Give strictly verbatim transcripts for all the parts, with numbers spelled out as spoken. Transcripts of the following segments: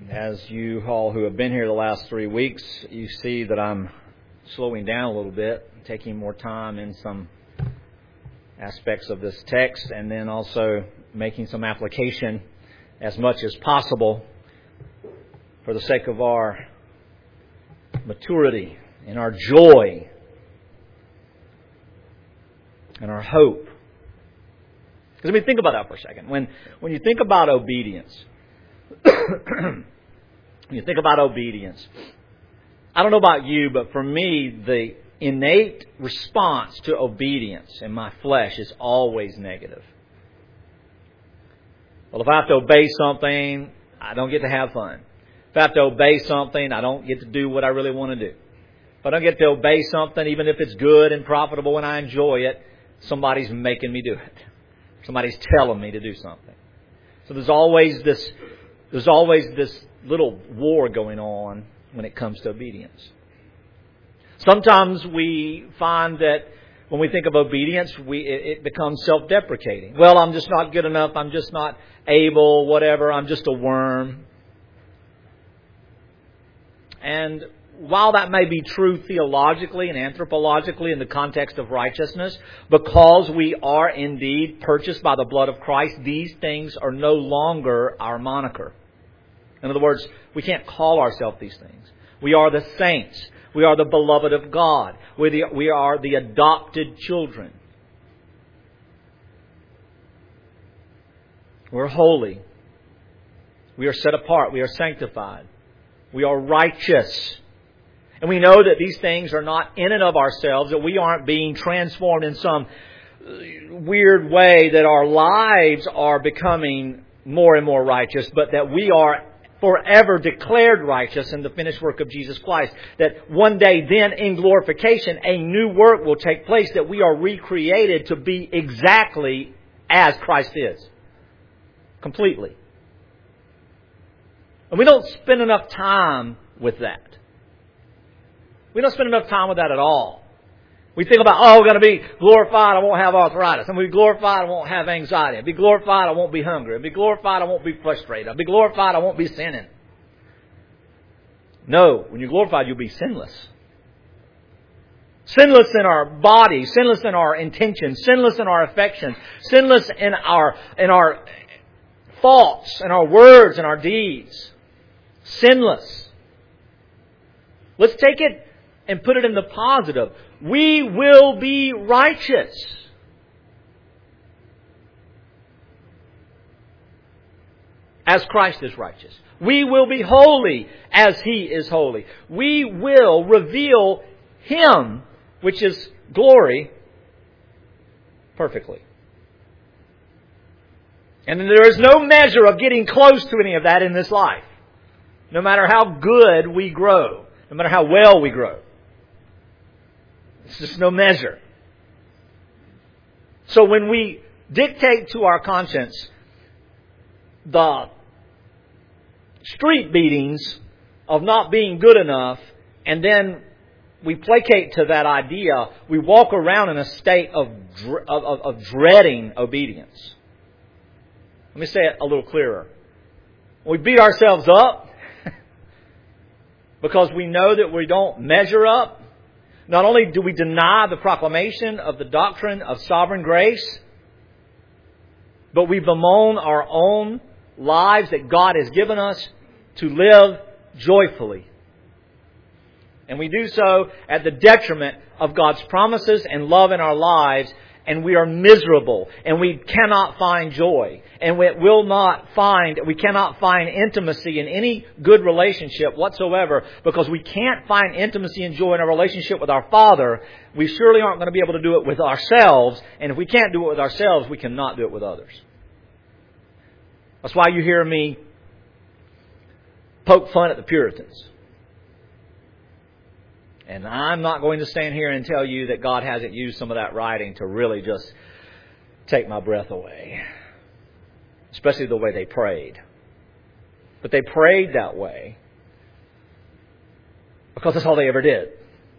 As you all who have been here the last three weeks, you see that I'm slowing down a little bit, taking more time in some aspects of this text, and then also making some application as much as possible for the sake of our maturity and our joy and our hope. Because I mean, think about that for a second. When when you think about obedience, when you think about obedience, I don't know about you, but for me, the innate response to obedience in my flesh is always negative. Well, if I have to obey something, I don't get to have fun. If I have to obey something, I don't get to do what I really want to do. If I don't get to obey something, even if it's good and profitable and I enjoy it, somebody's making me do it. Somebody's telling me to do something. So there's always this, there's always this little war going on when it comes to obedience. Sometimes we find that when we think of obedience, we it, it becomes self-deprecating. Well, I'm just not good enough. I'm just not able, whatever. I'm just a worm. And while that may be true theologically and anthropologically in the context of righteousness, because we are indeed purchased by the blood of Christ, these things are no longer our moniker. In other words, we can't call ourselves these things. We are the saints. We are the beloved of God. We're the, we are the adopted children. We're holy. We are set apart. We are sanctified. We are righteous. And we know that these things are not in and of ourselves, that we aren't being transformed in some weird way, that our lives are becoming more and more righteous, but that we are forever declared righteous in the finished work of Jesus Christ. That one day then in glorification, a new work will take place, that we are recreated to be exactly as Christ is. Completely. And we don't spend enough time with that. We don't spend enough time with that at all. We think about, oh, we're going to be glorified, I won't have arthritis. I'm going to be glorified, I won't have anxiety. I'll be glorified, I won't be hungry. I'll be glorified, I won't be frustrated. I'll be glorified, I won't be sinning. No, when you're glorified, you'll be sinless. Sinless in our body, sinless in our intentions, sinless in our affections, sinless in our, in our thoughts, in our words, and our deeds. Sinless. Let's take it and put it in the positive. We will be righteous. As Christ is righteous. We will be holy as He is holy. We will reveal Him, which is glory, perfectly. And there is no measure of getting close to any of that in this life. No matter how good we grow. No matter how well we grow. It's just no measure. So when we dictate to our conscience the street beatings of not being good enough, and then we placate to that idea, we walk around in a state of, of, of dreading obedience. Let me say it a little clearer. We beat ourselves up because we know that we don't measure up. Not only do we deny the proclamation of the doctrine of sovereign grace, but we bemoan our own lives that God has given us to live joyfully. And we do so at the detriment of God's promises and love in our lives. And we are miserable, and we cannot find joy, and we will not find, we cannot find intimacy in any good relationship whatsoever, because we can't find intimacy and joy in a relationship with our Father. We surely aren't going to be able to do it with ourselves, and if we can't do it with ourselves, we cannot do it with others. That's why you hear me poke fun at the Puritans. And I'm not going to stand here and tell you that God hasn't used some of that writing to really just take my breath away. Especially the way they prayed. But they prayed that way because that's all they ever did.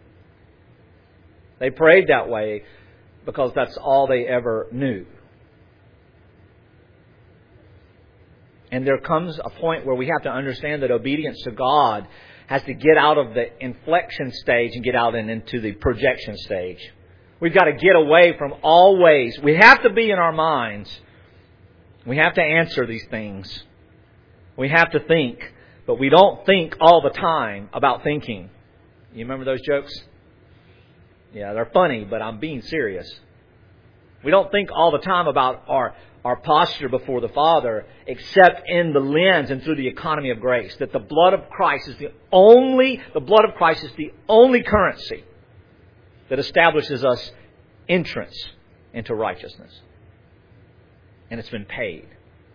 They prayed that way because that's all they ever knew. And there comes a point where we have to understand that obedience to God has to get out of the inflection stage and get out and into the projection stage. We've got to get away from always. We have to be in our minds. We have to answer these things. We have to think. But we don't think all the time about thinking. You remember those jokes? Yeah, they're funny, but I'm being serious. We don't think all the time about our, our posture before the Father, except in the lens and through the economy of grace. That the blood of Christ is the only, the blood of Christ is the only currency that establishes us entrance into righteousness. And it's been paid.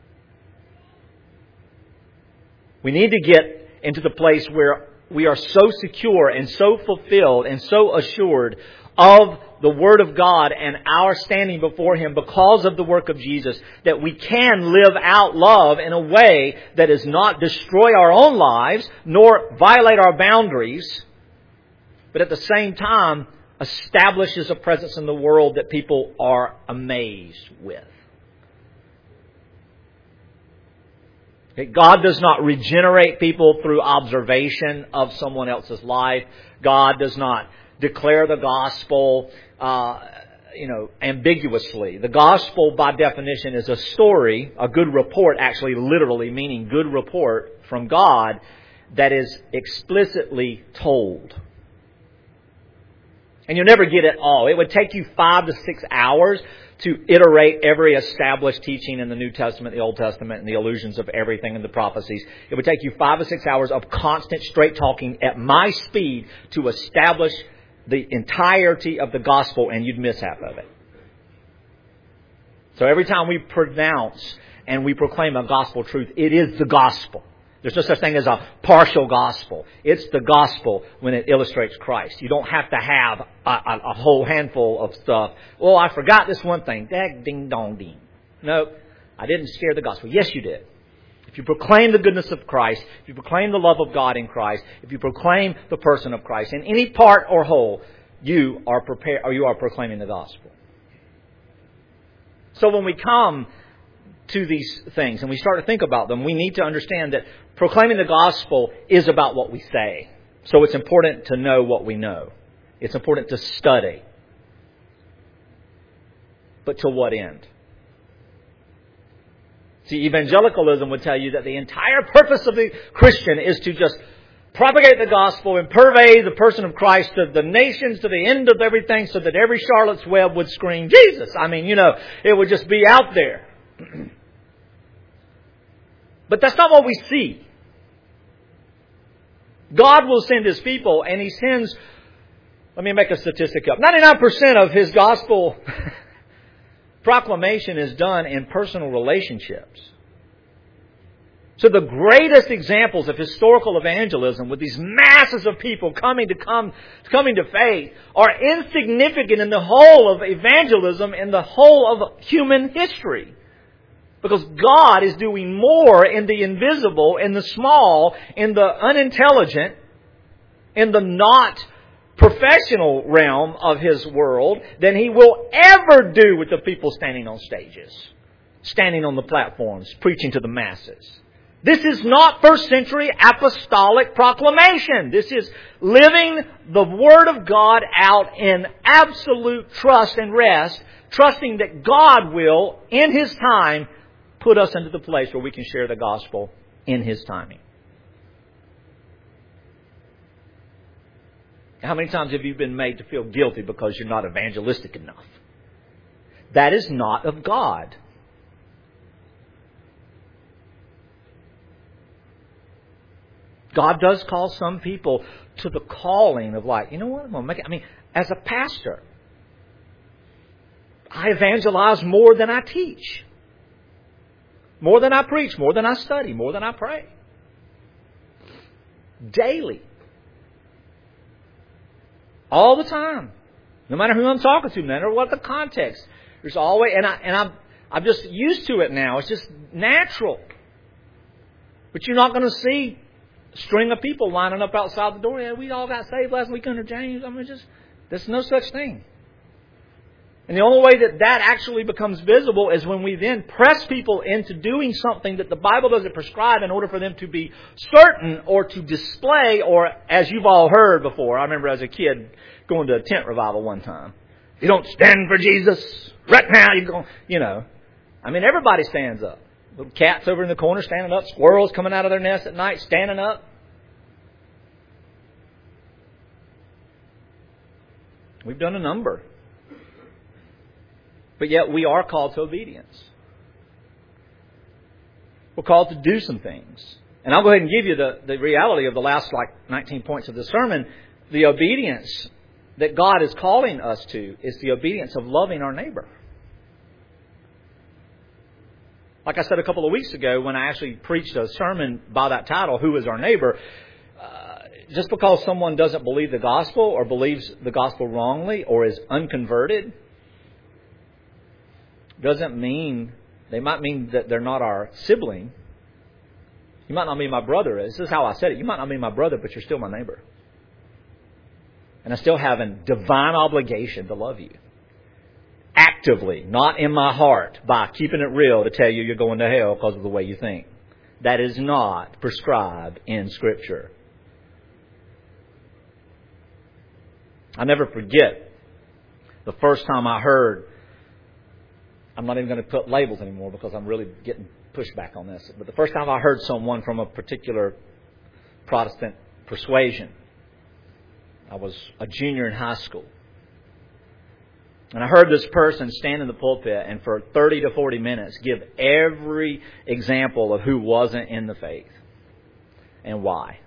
We need to get into the place where we are so secure and so fulfilled and so assured of the Word of God and our standing before Him because of the work of Jesus that we can live out love in a way that does not destroy our own lives nor violate our boundaries, but at the same time establishes a presence in the world that people are amazed with. God does not regenerate people through observation of someone else's life. God does not declare the gospel, uh, you know, ambiguously. The gospel, by definition, is a story, a good report, actually literally meaning good report from God that is explicitly told. And you'll never get it all. It would take you five to six hours to iterate every established teaching in the New Testament, the Old Testament, and the allusions of everything in the prophecies. It would take you five or six hours of constant straight talking at my speed to establish the entirety of the gospel, and you'd miss half of it. So every time we pronounce and we proclaim a gospel truth, it is the gospel. There's no such thing as a partial gospel. It's the gospel when it illustrates Christ. You don't have to have a, a, a whole handful of stuff. Oh, I forgot this one thing. Dag, ding, dong, ding. No, I didn't share the gospel. Yes, you did. If you proclaim the goodness of Christ, if you proclaim the love of God in Christ, if you proclaim the person of Christ in any part or whole, you are prepared, or you are proclaiming the gospel. So when we come to these things and we start to think about them, we need to understand that proclaiming the gospel is about what we say. So it's important to know what we know. It's important to study. But to what end? See, evangelicalism would tell you that the entire purpose of the Christian is to just propagate the gospel and purvey the person of Christ to the nations, to the end of everything, so that every Charlotte's Web would scream, Jesus! I mean, you know, it would just be out there. But that's not what we see. God will send His people, and He sends, let me make a statistic up, ninety-nine percent of His gospel proclamation is done in personal relationships. So the greatest examples of historical evangelism, with these masses of people coming to come, coming to faith, are insignificant in the whole of evangelism in the whole of human history. Because God is doing more in the invisible, in the small, in the unintelligent, in the not professional realm of His world than He will ever do with the people standing on stages, standing on the platforms, preaching to the masses. This is not first century apostolic proclamation. This is living the Word of God out in absolute trust and rest, trusting that God will, in His time, put us into the place where we can share the gospel in His timing. How many times have you been made to feel guilty because you're not evangelistic enough? That is not of God. God does call some people to the calling of like, you know what, I'm going to make it. I mean, as a pastor, I evangelize more than I teach. More than I preach, more than I study, more than I pray. Daily. All the time. No matter who I'm talking to, no matter what the context. There's always, and, I, and I'm, I'm just used to it now. It's just natural. But you're not going to see a string of people lining up outside the door. Yeah, we all got saved last week under James. I mean, just, there's no such thing. And the only way that that actually becomes visible is when we then press people into doing something that the Bible doesn't prescribe in order for them to be certain or to display, or as you've all heard before. I remember as a kid going to a tent revival one time. You don't stand for Jesus. Right now you're going, you know. I mean, everybody stands up. Little cats over in the corner standing up. Squirrels coming out of their nest at night standing up. We've done a number. But yet we are called to obedience. We're called to do some things. And I'll go ahead and give you the, the reality of the last like nineteen points of the sermon. The obedience that God is calling us to is the obedience of loving our neighbor. Like I said a couple of weeks ago when I actually preached a sermon by that title, Who is Our Neighbor? Uh, just because someone doesn't believe the gospel or believes the gospel wrongly or is unconverted doesn't mean, they might mean that they're not our sibling. You might not be my brother. This is how I said it. You might not be my brother, but you're still my neighbor. And I still have a divine obligation to love you. Actively, not in my heart, by keeping it real to tell you you're going to hell because of the way you think. That is not prescribed in Scripture. I never forget the first time I heard, I'm not even going to put labels anymore because I'm really getting pushback on this. But the first time I heard someone from a particular Protestant persuasion, I was a junior in high school. And I heard this person stand in the pulpit and for thirty to forty minutes give every example of who wasn't in the faith and why.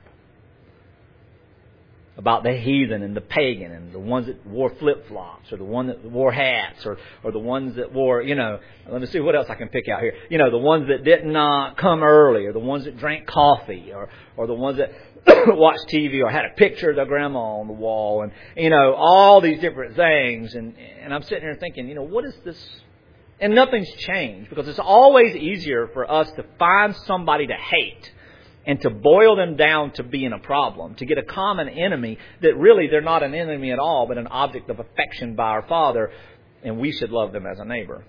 About the heathen and the pagan and the ones that wore flip-flops or the one that wore hats or, or the ones that wore, you know, let me see what else I can pick out here. You know, the ones that didn't uh, come early or the ones that drank coffee or, or the ones that watched T V or had a picture of their grandma on the wall and, you know, all these different things. And, and I'm sitting there thinking, you know, what is this? And nothing's changed because it's always easier for us to find somebody to hate and to boil them down to being a problem, to get a common enemy that really they're not an enemy at all, but an object of affection by our Father, and we should love them as a neighbor.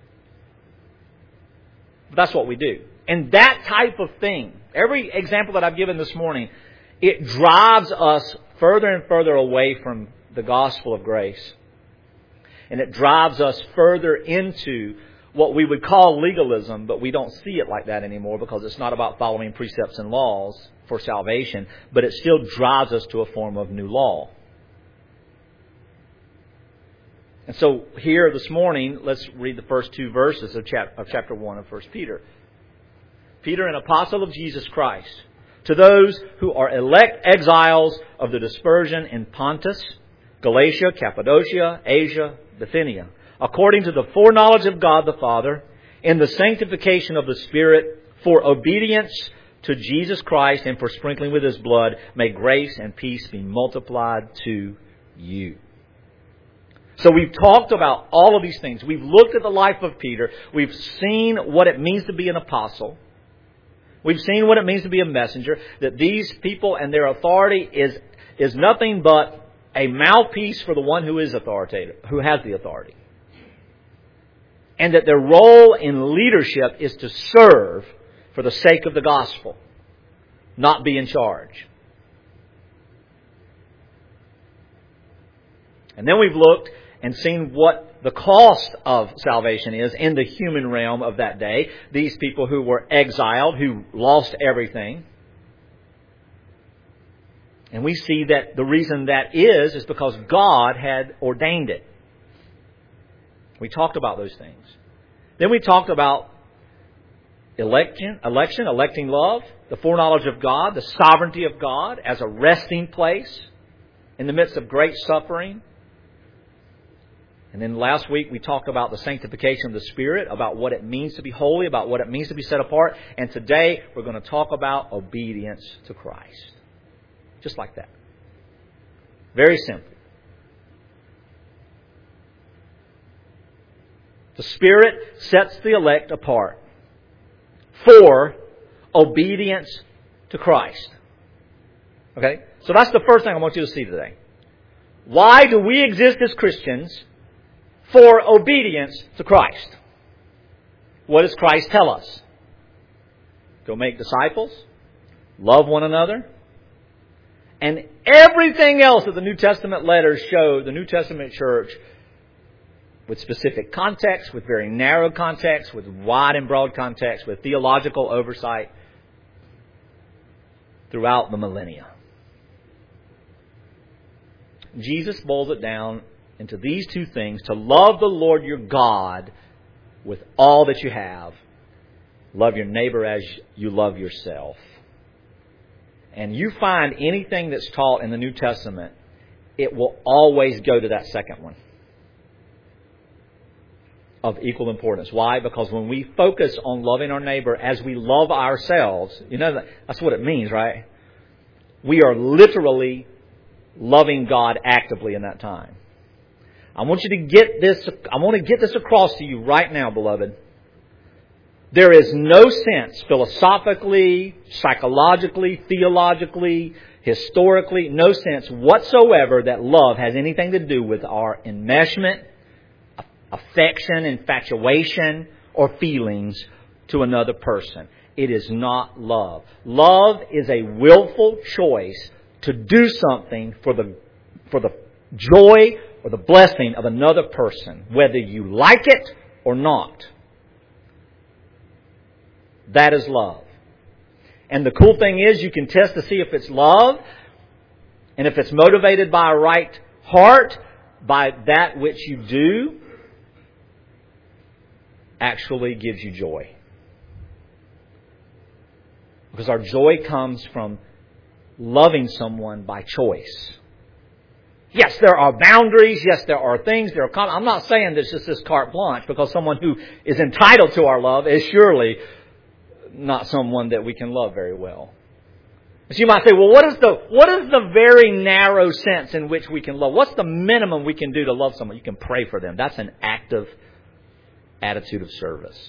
But that's what we do. And that type of thing, every example that I've given this morning, it drives us further and further away from the gospel of grace. And it drives us further into what we would call legalism, but we don't see it like that anymore because it's not about following precepts and laws for salvation, but it still drives us to a form of new law. And so here this morning, let's read the first two verses of chapter, of chapter one of First Peter. Peter, an apostle of Jesus Christ, to those who are elect exiles of the dispersion in Pontus, Galatia, Cappadocia, Asia, Bithynia, according to the foreknowledge of God the Father, in the sanctification of the Spirit, for obedience to Jesus Christ and for sprinkling with His blood, may grace and peace be multiplied to you. So we've talked about all of these things. We've looked at the life of Peter. We've seen what it means to be an apostle. We've seen what it means to be a messenger. That these people and their authority is, is nothing but a mouthpiece for the one who is authoritative, who has the authority. And that their role in leadership is to serve for the sake of the gospel, not be in charge. And then we've looked and seen what the cost of salvation is in the human realm of that day. These people who were exiled, who lost everything. And we see that the reason that is, is because God had ordained it. We talked about those things. Then we talked about election, election, electing love, the foreknowledge of God, the sovereignty of God as a resting place in the midst of great suffering. And then last week we talked about the sanctification of the Spirit, about what it means to be holy, about what it means to be set apart. And today we're going to talk about obedience to Christ. Just like that. Very simple. The Spirit sets the elect apart for obedience to Christ. Okay? So that's the first thing I want you to see today. Why do we exist as Christians for obedience to Christ. What does Christ tell us? Go make disciples, love one another, and everything else that the New Testament letters show the New Testament church with specific context, with very narrow context, with wide and broad context, with theological oversight throughout the millennia. Jesus boils it down into these two things: to love the Lord your God with all that you have. Love your neighbor as you love yourself. And you find anything that's taught in the New Testament, it will always go to that second one of equal importance. Why? Because when we focus on loving our neighbor as we love ourselves, you know, that, that's what it means, right? We are literally loving God actively in that time. I want you to get this, I want to get this across to you right now, beloved. There is no sense philosophically, psychologically, theologically, historically, no sense whatsoever that love has anything to do with our enmeshment, affection, infatuation, or feelings to another person. It is not love. Love is a willful choice to do something for the, for the joy or the blessing of another person, whether you like it or not. That is love. And the cool thing is, you can test to see if it's love, and if it's motivated by a right heart, by that which you do actually gives you joy. Because our joy comes from loving someone by choice. Yes, there are boundaries. Yes, there are things. There are. I'm not saying there's just this carte blanche, because someone who is entitled to our love is surely not someone that we can love very well. So you might say, well, what is the what is the very narrow sense in which we can love? What's the minimum we can do to love someone? You can pray for them. That's an active attitude of service.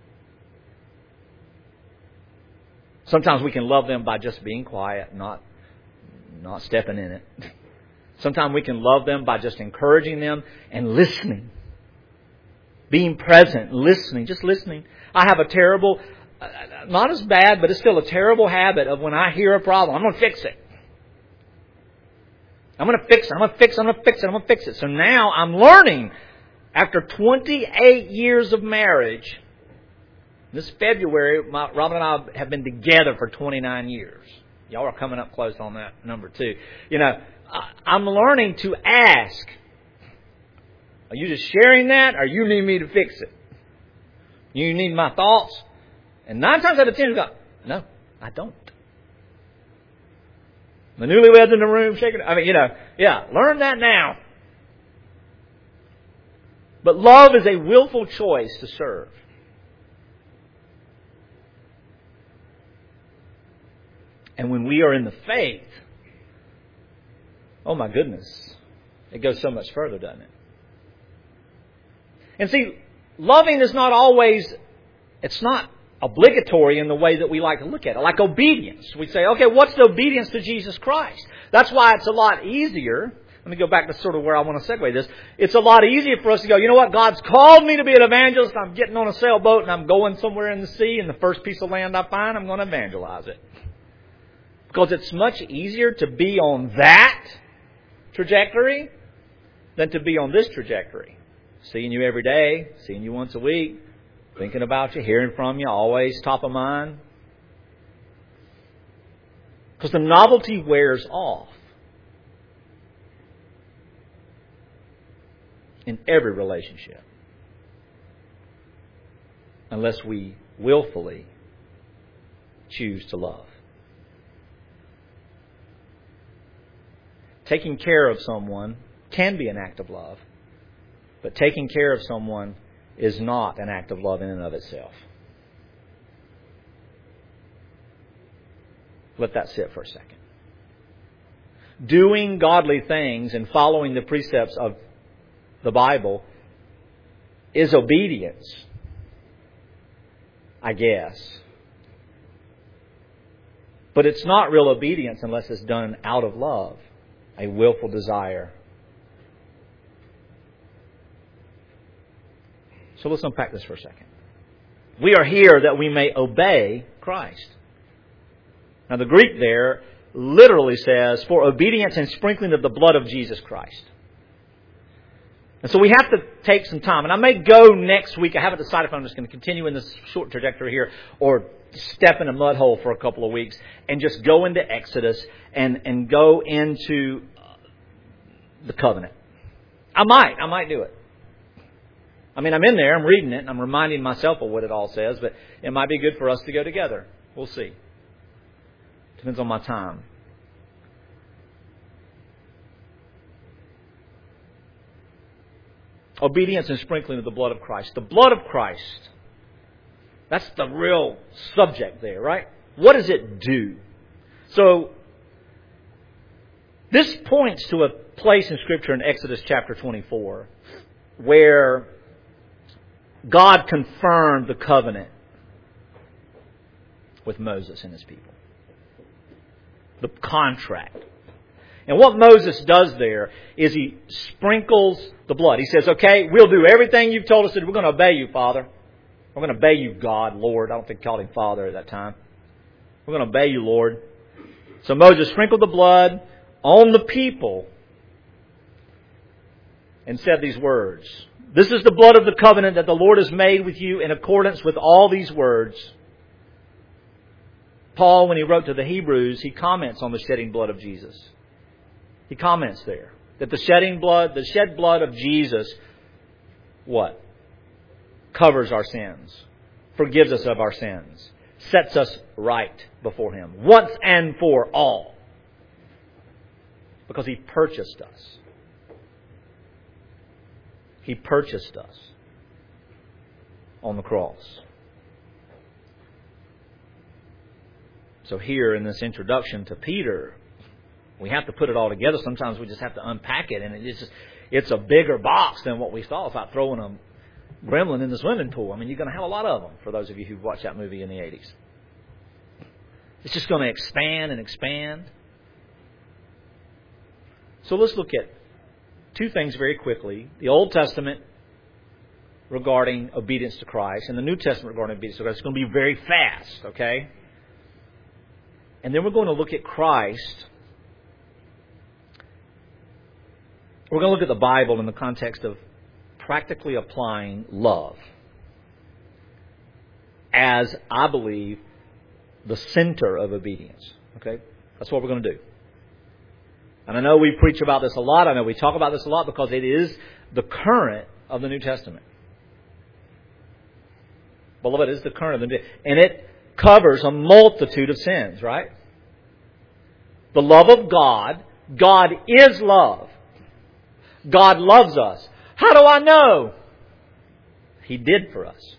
Sometimes we can love them by just being quiet, not not stepping in it. Sometimes we can love them by just encouraging them and listening. Being present, listening, just listening. I have a terrible, not as bad, but it's still a terrible habit of when I hear a problem, I'm going to fix it. I'm going to fix it. I'm going to fix it. I'm going to fix it. I'm going to fix it. So now I'm learning, after twenty-eight years of marriage, this February, my, Robin and I have been together for twenty-nine years. Y'all are coming up close on that number too. You know, I'm learning to ask, are you just sharing that, or you need me to fix it? You need my thoughts? And nine times out of ten, you go, no, I don't. The newlyweds in the room shaking. I mean, you know, yeah, learn that now. But love is a willful choice to serve. And when we are in the faith, oh my goodness, it goes so much further, doesn't it? And see, loving is not always, it's not obligatory in the way that we like to look at it. Like obedience. We say, okay, what's the obedience to Jesus Christ? That's why it's a lot easier. Let me go back to sort of where I want to segue this. It's a lot easier for us to go, you know what, God's called me to be an evangelist. I'm getting on a sailboat and I'm going somewhere in the sea, and the first piece of land I find, I'm going to evangelize it. Because it's much easier to be on that trajectory than to be on this trajectory. Seeing you every day, seeing you once a week, thinking about you, hearing from you, always top of mind. Because the novelty wears off in every relationship. Unless we willfully choose to love. Taking care of someone can be an act of love, but taking care of someone is not an act of love in and of itself. Let that sit for a second. Doing godly things and following the precepts of the Bible is obedience, I guess. But it's not real obedience unless it's done out of love. A willful desire. So let's unpack this for a second. We are here that we may obey Christ. Now the Greek there literally says, for obedience and sprinkling of the blood of Jesus Christ. And so we have to take some time. And I may go next week. I haven't decided if I'm just going to continue in this short trajectory here or step in a mud hole for a couple of weeks and just go into Exodus and, and go into the covenant. I might. I might do it. I mean, I'm in there. I'm reading it. And I'm reminding myself of what it all says. But it might be good for us to go together. We'll see. Depends on my time. Obedience and sprinkling of the blood of Christ. The blood of Christ. That's the real subject there, right? What does it do? So, this points to a place in Scripture in Exodus chapter twenty-four where God confirmed the covenant with Moses and his people. The contract. And what Moses does there is he sprinkles the blood. He says, okay, we'll do everything you've told us to do. We're going to obey you, Father. We're going to obey you, God, Lord. I don't think he called him Father at that time. We're going to obey you, Lord. So Moses sprinkled the blood on the people and said these words. This is the blood of the covenant that the Lord has made with you in accordance with all these words. Paul, when he wrote to the Hebrews, he comments on the shedding blood of Jesus. He comments there that the shedding blood, the shed blood of Jesus, what? Covers our sins, forgives us of our sins, sets us right before Him, once and for all, because He purchased us. He purchased us on the cross. So here in this introduction to Peter, we have to put it all together. Sometimes we just have to unpack it, and it's just, it's a bigger box than what we thought about throwing a gremlin in the swimming pool. I mean, you're going to have a lot of them, for those of you who've watched that movie in the eighties. It's just going to expand and expand. So let's look at two things very quickly. The Old Testament regarding obedience to Christ and the New Testament regarding obedience to Christ. It's going to be very fast, okay? And then we're going to look at Christ. We're going to look at the Bible in the context of practically applying love as, I believe, the center of obedience. Okay? That's what we're going to do. And I know we preach about this a lot. I know we talk about this a lot because it is the current of the New Testament. Beloved, it is the current of the New Testament. And it covers a multitude of sins, right? The love of God. God is love. God loves us. How do I know? He did for us.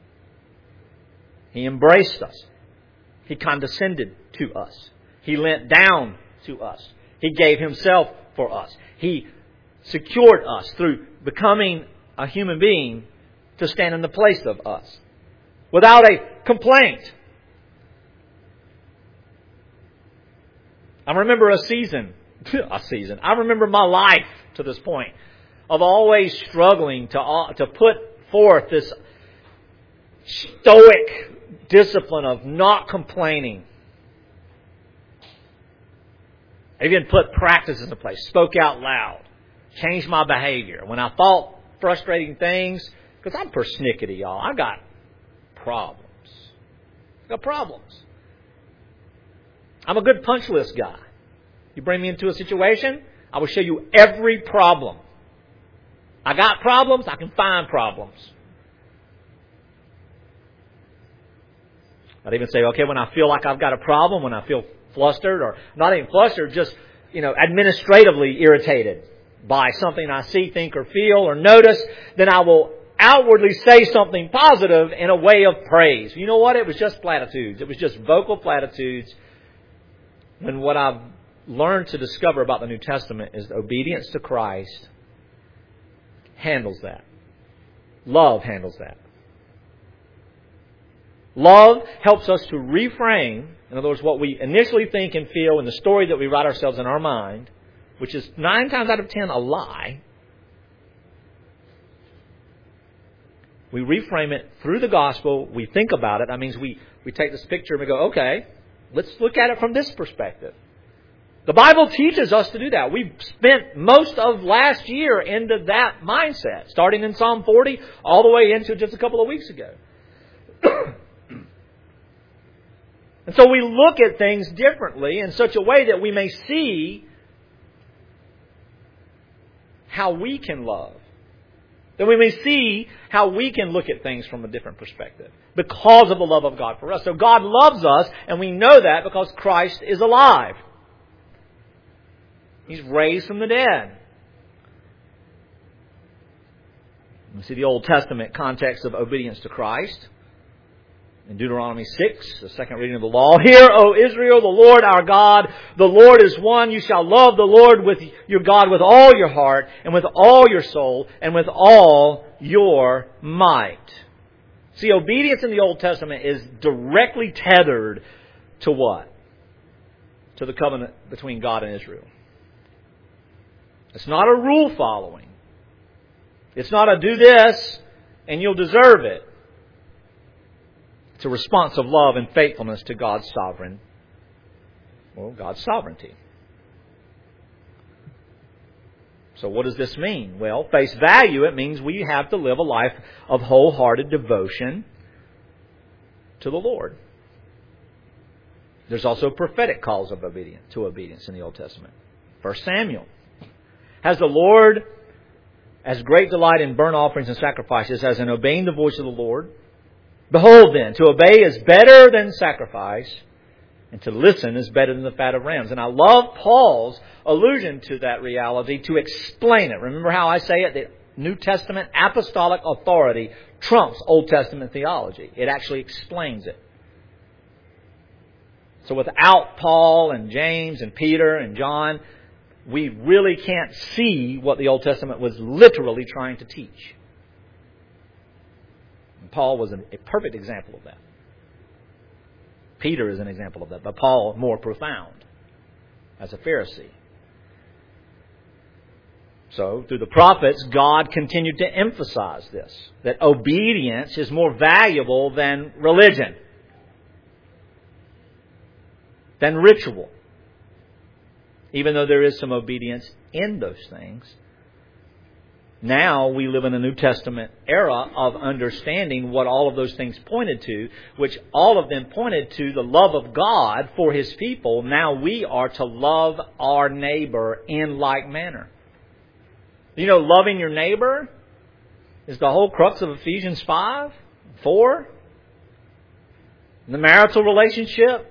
He embraced us. He condescended to us. He leant down to us. He gave Himself for us. He secured us through becoming a human being to stand in the place of us without a complaint. I remember a season, a season, I remember my life to this point of always struggling to, uh, to put forth this stoic discipline of not complaining. I even put practices in place, spoke out loud, changed my behavior. When I thought frustrating things, because I'm persnickety, y'all. I got problems. I got problems. I'm a good punch list guy. You bring me into a situation, I will show you every problem. I got problems, I can find problems. I'd even say, okay, when I feel like I've got a problem, when I feel flustered, or not even flustered, just, you know, administratively irritated by something I see, think, or feel, or notice, then I will outwardly say something positive in a way of praise. You know what? It was just platitudes. It was just vocal platitudes. And what I've learned to discover about the New Testament is obedience to Christ handles that. Love handles that. Love helps us to reframe, in other words, what we initially think and feel in the story that we write ourselves in our mind, which is nine times out of ten a lie. We reframe it through the gospel. We think about it. That means we, we take this picture and we go, okay, let's look at it from this perspective. The Bible teaches us to do that. We've spent most of last year into that mindset, starting in Psalm forty all the way into just a couple of weeks ago. And so we look at things differently in such a way that we may see how we can love. That we may see how we can look at things from a different perspective because of the love of God for us. So God loves us, and we know that because Christ is alive. He's raised from the dead. We see the Old Testament context of obedience to Christ. In Deuteronomy six, the second reading of the law. Hear, O Israel, the Lord our God, the Lord is one. You shall love the Lord with your God with all your heart, and with all your soul, and with all your might. See, obedience in the Old Testament is directly tethered to what? To the covenant between God and Israel. It's not a rule following. It's not a do this and you'll deserve it. It's a response of love and faithfulness to God's sovereign, well, God's sovereignty. So what does this mean? Well, face value, it means we have to live a life of wholehearted devotion to the Lord. There's also prophetic calls of obedience to obedience in the Old Testament. First Samuel. Has the Lord as great delight in burnt offerings and sacrifices as in obeying the voice of the Lord? Behold then, to obey is better than sacrifice, and to listen is better than the fat of rams. And I love Paul's allusion to that reality to explain it. Remember how I say it? The New Testament apostolic authority trumps Old Testament theology. It actually explains it. So without Paul and James and Peter and John, we really can't see what the Old Testament was literally trying to teach. And Paul was a perfect example of that. Peter is an example of that, but Paul more profound as a Pharisee. So, through the prophets, God continued to emphasize this, that obedience is more valuable than religion, than ritual. Even though there is some obedience in those things. Now we live in a New Testament era of understanding what all of those things pointed to, which all of them pointed to the love of God for His people. Now we are to love our neighbor in like manner. You know, loving your neighbor is the whole crux of Ephesians five, four. In the marital relationship.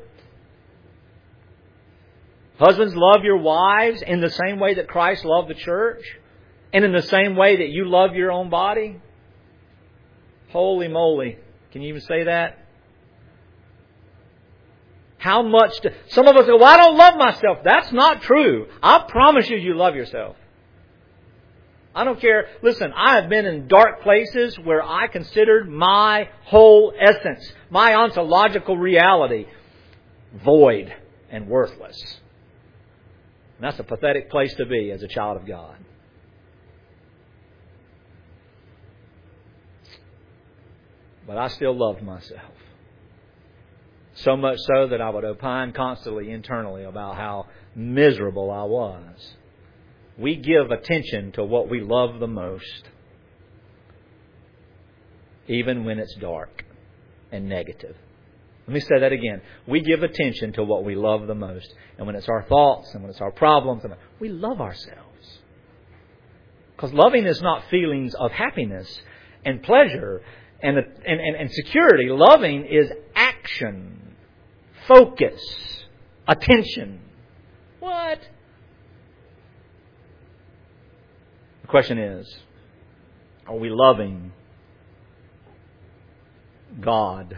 Husbands, love your wives in the same way that Christ loved the church. And in the same way that you love your own body. Holy moly. Can you even say that? How much do, some of us go, well, I don't love myself. That's not true. I promise you, you love yourself. I don't care. Listen, I have been in dark places where I considered my whole essence, my ontological reality, void and worthless. And that's a pathetic place to be as a child of God. But I still loved myself. So much so that I would opine constantly internally about how miserable I was. We give attention to what we love the most, even when it's dark and negative. Let me say that again. We give attention to what we love the most. And when it's our thoughts and when it's our problems, we love ourselves. Because loving is not feelings of happiness and pleasure and, and, and, and security. Loving is action, focus, attention. What? The question is, are we loving God?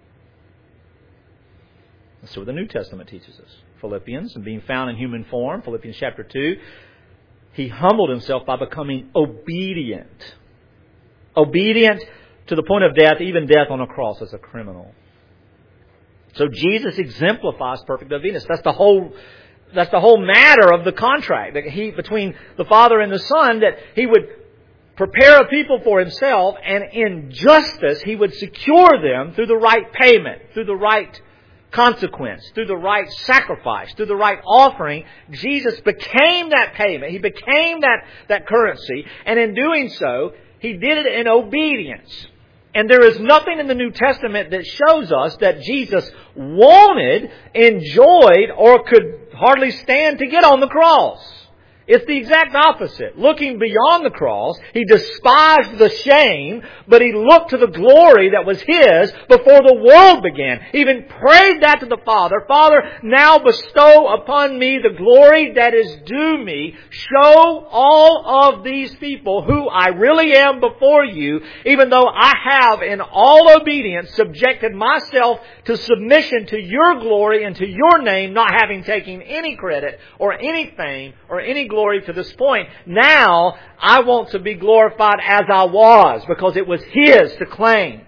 That's what the New Testament teaches us. Philippians, and being found in human form, Philippians chapter two, He humbled Himself by becoming obedient. Obedient to the point of death, even death on a cross as a criminal. So Jesus exemplifies perfect obedience. That's the whole, that's the whole matter of the contract that he, between the Father and the Son, that He would prepare a people for Himself, and in justice He would secure them through the right payment, through the right consequence, through the right sacrifice, through the right offering. Jesus became that payment. He became that, that currency. And in doing so, He did it in obedience. And there is nothing in the New Testament that shows us that Jesus wanted, enjoyed, or could hardly stand to get on the cross. It's the exact opposite. Looking beyond the cross, He despised the shame, but He looked to the glory that was His before the world began. He even prayed that to the Father. Father, now bestow upon me the glory that is due me. Show all of these people who I really am before You, even though I have in all obedience subjected myself to submission to Your glory and to Your name, not having taken any credit or any fame or any glory to this point. Now, I want to be glorified as I was, because it was His to claim.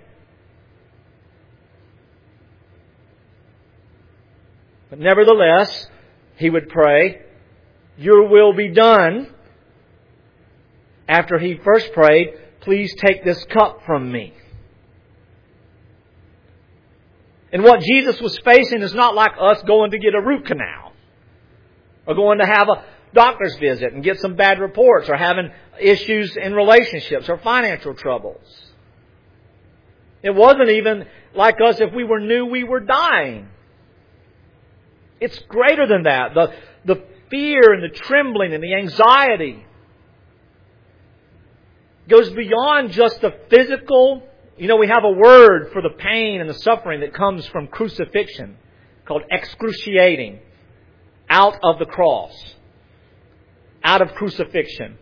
But nevertheless, He would pray, Your will be done. After He first prayed, please take this cup from me. And what Jesus was facing is not like us going to get a root canal, or going to have a doctor's visit and get some bad reports, or having issues in relationships or financial troubles. It wasn't even like us if we were new we were dying. It's greater than that. The, the fear and the trembling and the anxiety goes beyond just the physical. You know, we have a word for the pain and the suffering that comes from crucifixion called excruciating. Out of the cross. Out of crucifixion.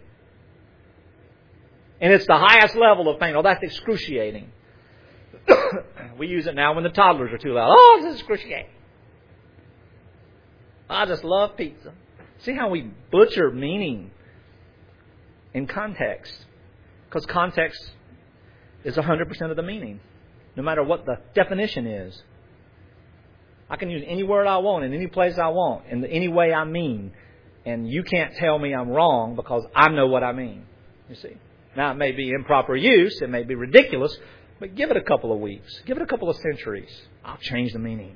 And it's the highest level of pain. Oh, that's excruciating. We use it now when the toddlers are too loud. Oh, this is excruciating. I just love pizza. See how we butcher meaning in context. Because context is one hundred percent of the meaning. No matter what the definition is. I can use any word I want in any place I want in any way I mean. And you can't tell me I'm wrong because I know what I mean. You see. Now, it may be improper use. It may be ridiculous. But give it a couple of weeks. Give it a couple of centuries. I'll change the meaning.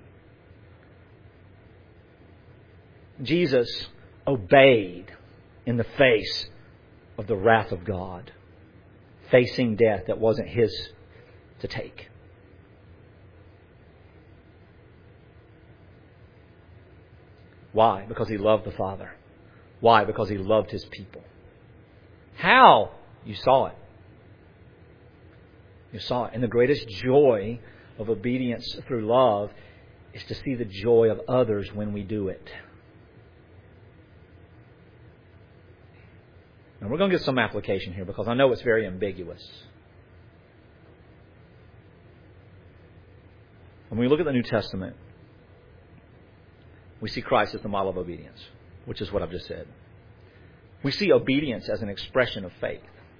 Jesus obeyed in the face of the wrath of God. Facing death that wasn't His to take. Why? Because He loved the Father. Why? Because He loved His people. How? You saw it. You saw it. And the greatest joy of obedience through love is to see the joy of others when we do it. And we're going to get some application here because I know it's very ambiguous. When we look at the New Testament, we see Christ as the model of obedience, which is what I've just said. We see obedience as an expression of faith.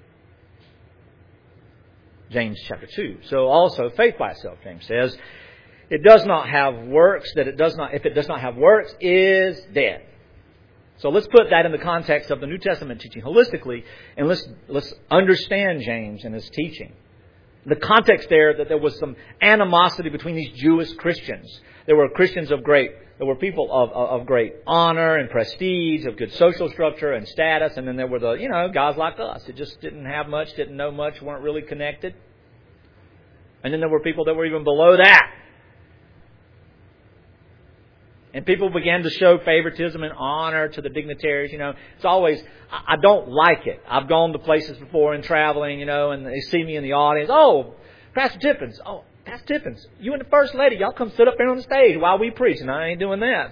James chapter two. So also faith by itself, James says, it does not have works, that it does not, if it does not have works, is dead. So let's put that in the context of the New Testament teaching holistically, and let's let's understand James and his teaching. The context there, that there was some animosity between these Jewish Christians. There were Christians of great, there were people of, of, of great honor and prestige, of good social structure and status, and then there were the, you know, guys like us that just didn't have much, didn't know much, weren't really connected. And then there were people that were even below that. And people began to show favoritism and honor to the dignitaries. You know, it's always, I don't like it. I've gone to places before and traveling, you know, and they see me in the audience. Oh, Pastor Tippins. Oh, Pastor Tippins, you and the First Lady, y'all come sit up here on the stage while we preach. And I ain't doing that.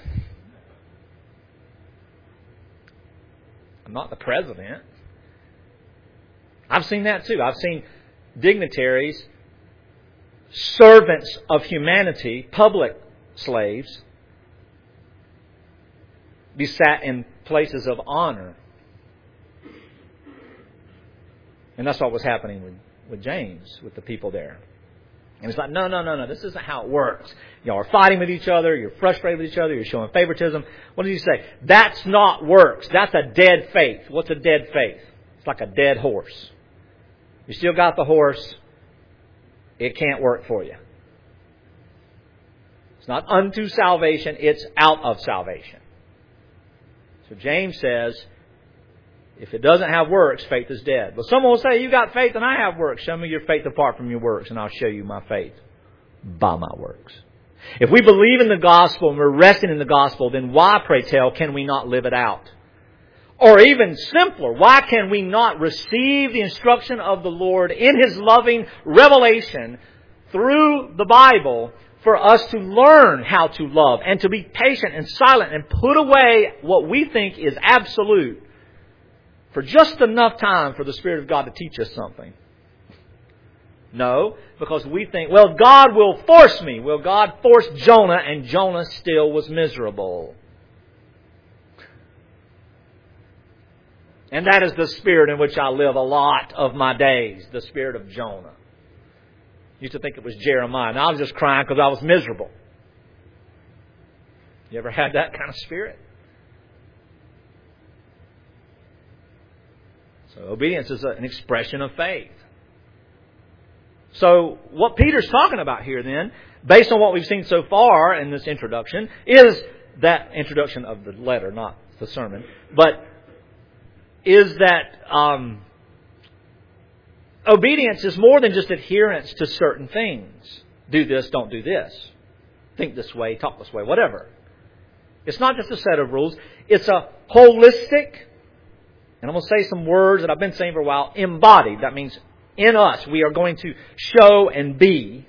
I'm not the president. I've seen that too. I've seen dignitaries, servants of humanity, public slaves, be sat in places of honor. And that's what was happening with, with James, with the people there. And it's like, no, no, no, no, this isn't how it works. Y'all are fighting with each other, you're frustrated with each other, you're showing favoritism. What did he say? That's not works. That's a dead faith. What's a dead faith? It's like a dead horse. You still got the horse. It can't work for you. It's not unto salvation, it's out of salvation. So James says, if it doesn't have works, faith is dead. But someone will say, you got faith and I have works. Show me your faith apart from your works and I'll show you my faith by my works. If we believe in the gospel and we're resting in the gospel, then why, pray tell, can we not live it out? Or even simpler, why can we not receive the instruction of the Lord in His loving revelation through the Bible for us to learn how to love and to be patient and silent and put away what we think is absolute for just enough time for the Spirit of God to teach us something? No, because we think, well, God will force me. Well, God forced Jonah and Jonah still was miserable. And that is the spirit in which I live a lot of my days, the spirit of Jonah. Used to think it was Jeremiah. And I was just crying because I was miserable. You ever had that kind of spirit? So obedience is an expression of faith. So what Peter's talking about here then, based on what we've seen so far in this introduction, is that introduction of the letter, not the sermon, but is that um, obedience is more than just adherence to certain things. Do this, don't do this. Think this way, talk this way, whatever. It's not just a set of rules. It's a holistic, and I'm going to say some words that I've been saying for a while, embodied. That means in us we are going to show and be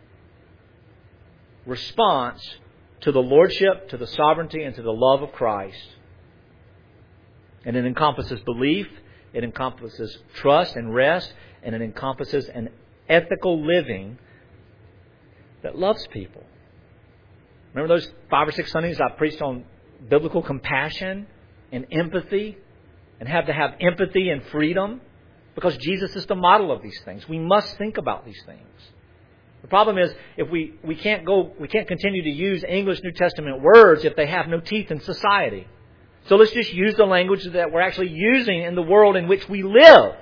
response to the lordship, to the sovereignty, and to the love of Christ. And it encompasses belief, it encompasses trust and rest, and it encompasses an ethical living that loves people. Remember those five or six Sundays I preached on biblical compassion and empathy, and have to have empathy and freedom? Because Jesus is the model of these things. We must think about these things. The problem is, if we, we can't go, we can't continue to use English New Testament words if they have no teeth in society. So let's just use the language that we're actually using in the world in which we live,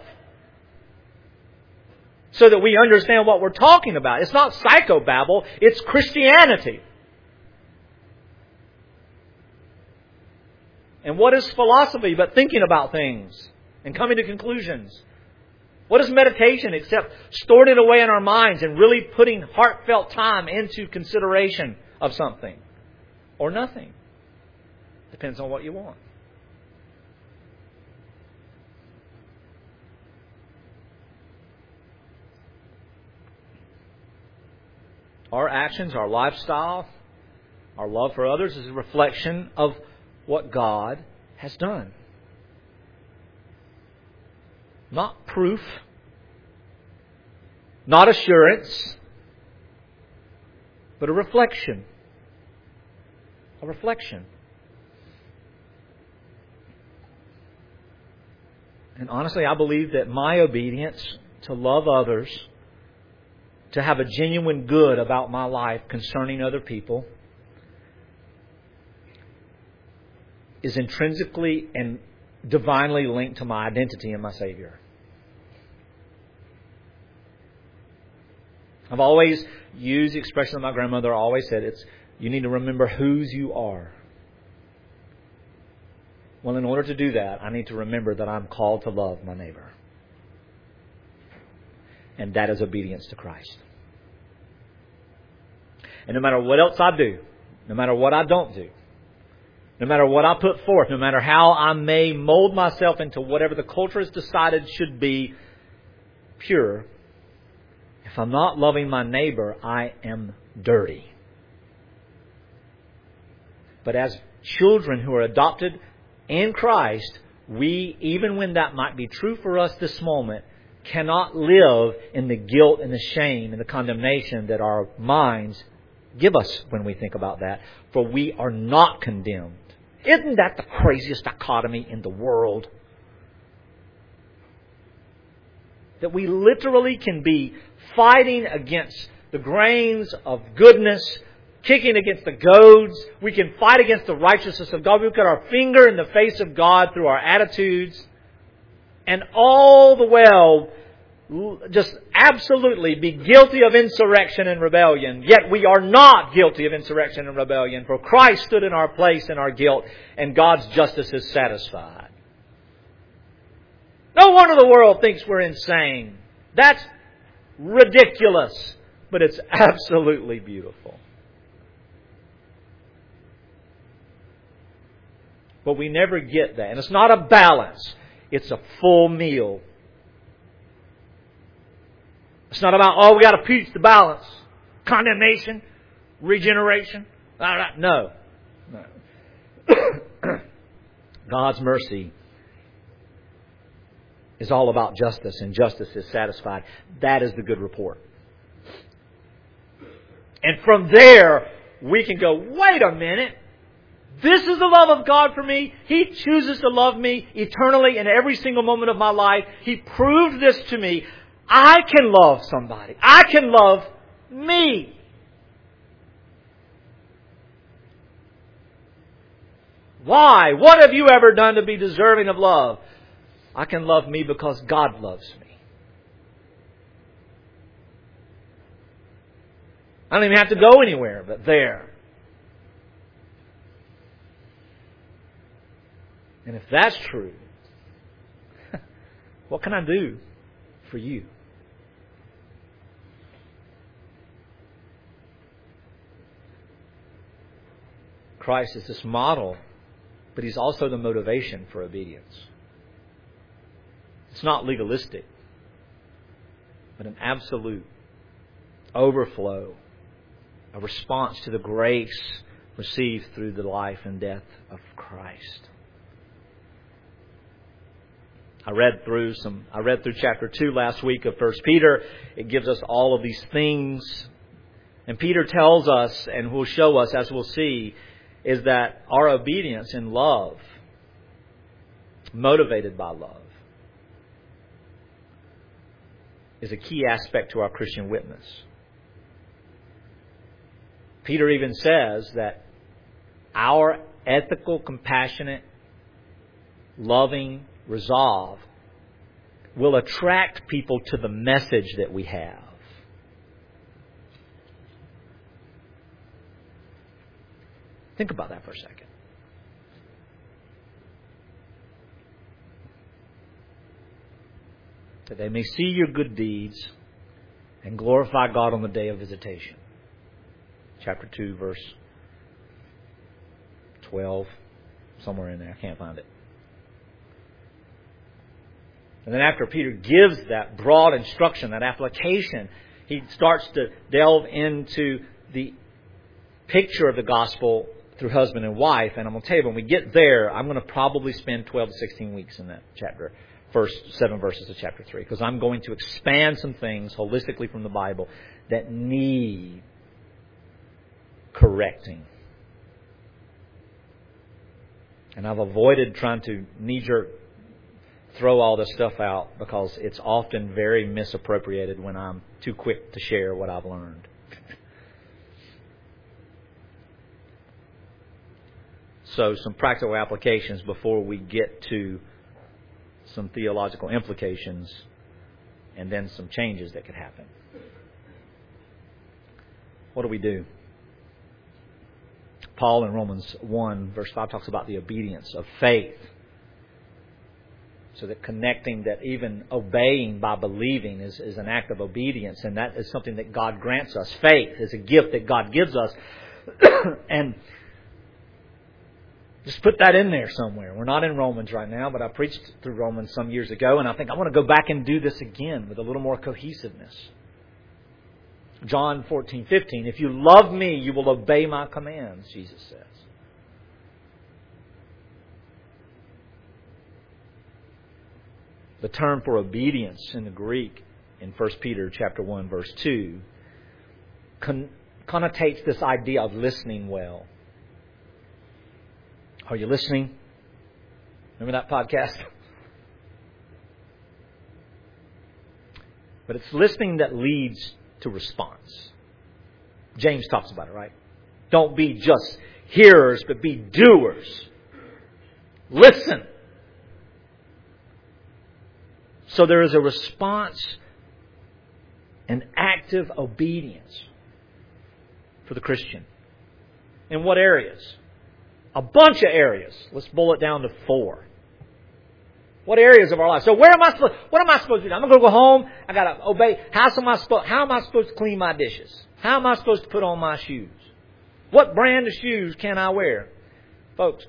so that we understand what we're talking about. It's not psychobabble, it's Christianity. And what is philosophy but thinking about things and coming to conclusions? What is meditation except storing it away in our minds and really putting heartfelt time into consideration of something? Or nothing. Depends on what you want. Our actions, our lifestyle, our love for others is a reflection of what God has done. Not proof. Not assurance. But a reflection. A reflection. And honestly, I believe that my obedience to love others, to have a genuine good about my life concerning other people, is intrinsically and divinely linked to my identity in my Savior. I've always used the expression that my grandmother always said, it's, you need to remember whose you are. Well, in order to do that, I need to remember that I'm called to love my neighbor. And that is obedience to Christ. And no matter what else I do, no matter what I don't do, no matter what I put forth, no matter how I may mold myself into whatever the culture has decided should be pure, if I'm not loving my neighbor, I am dirty. But as children who are adopted in Christ, we, even when that might be true for us this moment, cannot live in the guilt and the shame and the condemnation that our minds give us when we think about that. For we are not condemned. Isn't that the craziest dichotomy in the world? That we literally can be fighting against the grains of goodness, kicking against the goads. We can fight against the righteousness of God. We put our finger in the face of God through our attitudes. And all the while just absolutely be guilty of insurrection and rebellion. Yet we are not guilty of insurrection and rebellion, for Christ stood in our place in our guilt, and God's justice is satisfied. No wonder the world thinks we're insane. That's ridiculous, but it's absolutely beautiful. But we never get that. And it's not a balance. It's a full meal. It's not about, oh, we got to preach the balance. Condemnation, regeneration. No. no. God's mercy is all about justice, and justice is satisfied. That is the good report. And from there, we can go, wait a minute. This is the love of God for me. He chooses to love me eternally in every single moment of my life. He proved this to me. I can love somebody. I can love me. Why? What have you ever done to be deserving of love? I can love me because God loves me. I don't even have to go anywhere but there. And if that's true, what can I do for you? Christ is this model, but He's also the motivation for obedience. It's not legalistic, but an absolute overflow, a response to the grace received through the life and death of Christ. I read through some. I read through chapter two last week of First Peter. It gives us all of these things, and Peter tells us, and will show us as we'll see, is that our obedience in love, motivated by love, is a key aspect to our Christian witness. Peter even says that our ethical, compassionate, loving resolve will attract people to the message that we have. Think about that for a second. That they may see your good deeds and glorify God on the day of visitation. Chapter two, verse twelve. Somewhere in there. I can't find it. And then after Peter gives that broad instruction, that application, he starts to delve into the picture of the gospel through husband and wife. And I'm going to tell you, when we get there, I'm going to probably spend twelve to sixteen weeks in that chapter. First seven verses of chapter three. Because I'm going to expand some things holistically from the Bible that need correcting. And I've avoided trying to knee-jerk throw all this stuff out because it's often very misappropriated when I'm too quick to share what I've learned. So some practical applications before we get to some theological implications and then some changes that could happen. What do we do? Paul in Romans one verse five talks about the obedience of faith. So that connecting, that even obeying by believing is, is an act of obedience. And that is something that God grants us. Faith is a gift that God gives us. And just put that in there somewhere. We're not in Romans right now, but I preached through Romans some years ago. And I think I want to go back and do this again with a little more cohesiveness. John fourteen fifteen. If you love me, you will obey my commands, Jesus says. The term for obedience in the Greek in First Peter chapter one verse two con- connotates this idea of listening well. Are you listening? Remember that podcast? But it's listening that leads to response. James talks about it, right? Don't be just hearers, but be doers. Listen. So there is a response and active obedience for the Christian. In what areas? A bunch of areas. Let's boil it down to four. What areas of our life? So where am I supposed? What am I supposed to do? I'm going to go home. I got to obey. How am I supposed? How am I supposed to clean my dishes? How am I supposed to put on my shoes? What brand of shoes can I wear, folks?